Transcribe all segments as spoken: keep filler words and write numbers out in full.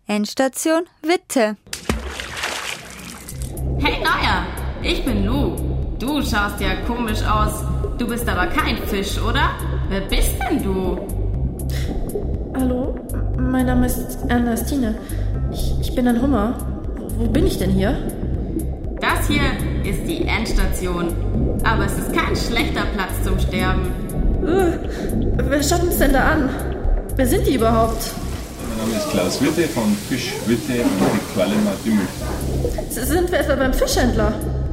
Endstation Witte. Hey Neuer, ich bin Lou. Du schaust ja komisch aus. Du bist aber kein Fisch, oder? Wer bist denn du? Hallo, mein Name ist Ernestine. Ich, ich bin ein Hummer. Wo bin ich denn hier? Das hier ist die Endstation. Aber es ist kein schlechter Platz zum Sterben. Uh, wer schaut uns denn da an? Wer sind die überhaupt? Mein Name ist Klaus Witte von Fisch Witte und die Qualle Martimü. Sind wir etwa beim Fischhändler?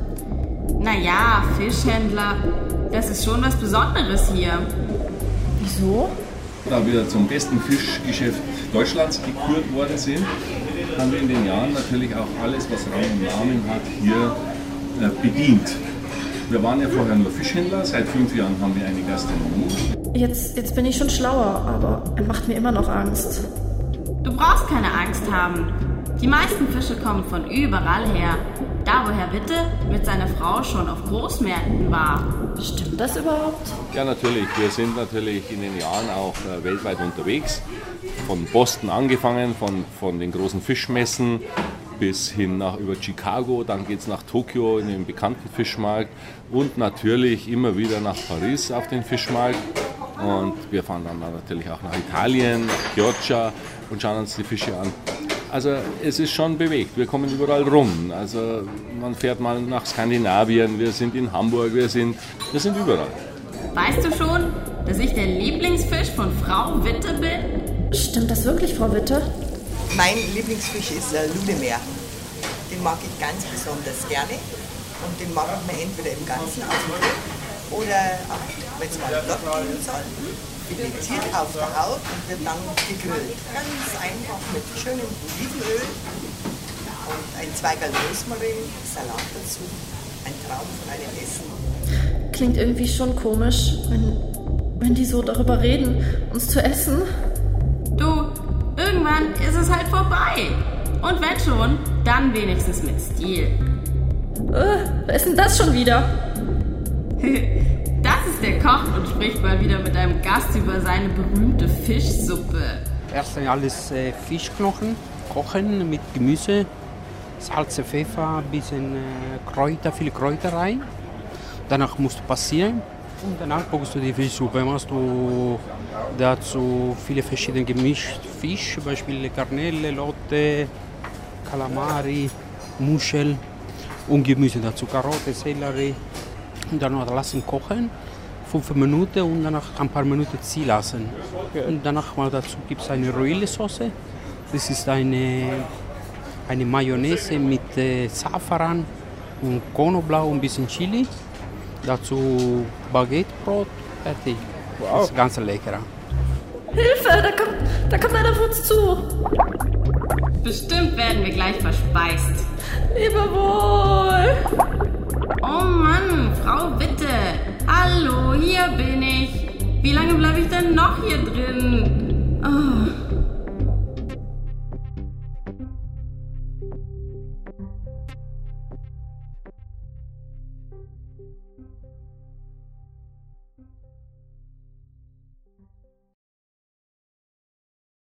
Naja, Fischhändler. Das ist schon was Besonderes hier. Wieso? Da wir zum besten Fischgeschäft Deutschlands gekürt worden sind, haben wir in den Jahren natürlich auch alles, was Rang und Namen hat, hier äh, bedient. Wir waren ja vorher nur Fischhändler, seit fünf Jahren haben wir eine Gastronomie. Jetzt, jetzt bin ich schon schlauer, aber er macht mir immer noch Angst. Du brauchst keine Angst haben. Die meisten Fische kommen von überall her. Da, wo Herr Witte mit seiner Frau schon auf Großmärkten war. Stimmt das überhaupt? Ja, natürlich. Wir sind natürlich in den Jahren auch äh, weltweit unterwegs. Von Boston angefangen, von, von den großen Fischmessen bis hin nach über Chicago. Dann geht es nach Tokio in den bekannten Fischmarkt und natürlich immer wieder nach Paris auf den Fischmarkt. Und wir fahren dann natürlich auch nach Italien, nach Chioggia und schauen uns die Fische an. Also es ist schon bewegt, wir kommen überall rum. Also man fährt mal nach Skandinavien, wir sind in Hamburg, wir sind, wir sind überall. Weißt du schon, dass ich der Lieblingsfisch von Frau Witte bin? Stimmt das wirklich, Frau Witte? Mein Lieblingsfisch ist der Ludemeer. Den mag ich ganz besonders gerne und den mag ich mir entweder im Ganzen aus dem Grill oder wenn es mal dort gehen soll, filetiert auf der Haut und wird dann gegrillt. Ganz einfach mit schönem Olivenöl und ein Zweigerl Rosmarin, Salat dazu. Ein Traum von einem Essen. Klingt irgendwie schon komisch, wenn, wenn die so darüber reden, uns zu essen. Du, irgendwann ist es halt vorbei. Und wenn schon, dann wenigstens mit Stil. Äh, wer ist denn das schon wieder? Das ist der Koch und spricht mal wieder mit einem Gast über seine berühmte Fischsuppe. Erst alles äh, Fischknochen, kochen mit Gemüse, Salz, Pfeffer, ein bisschen äh, Kräuter, viele Kräuter rein. Danach musst du passieren und danach kochst du die Fischsuppe. Machst du dazu viele verschiedene gemischte Fisch, zum Beispiel Garnele, Lotte, Kalamari, Muschel und Gemüse dazu, Karotte, Sellerie. Und dann noch lassen kochen, fünf Minuten und danach ein paar Minuten ziehen lassen. Und danach mal dazu gibt es eine Roille-Sauce. Das ist eine, eine Mayonnaise mit äh, Safran und Knoblauch und ein bisschen Chili. Dazu Baguettebrot, fertig. Wow. Das ist ganz lecker. Hilfe, da kommt, da kommt einer auf uns zu. Bestimmt werden wir gleich verspeist. Lieber wohl. Oh Mann, Frau Witte. Hallo, hier bin ich. Wie lange bleibe ich denn noch hier drin? Oh.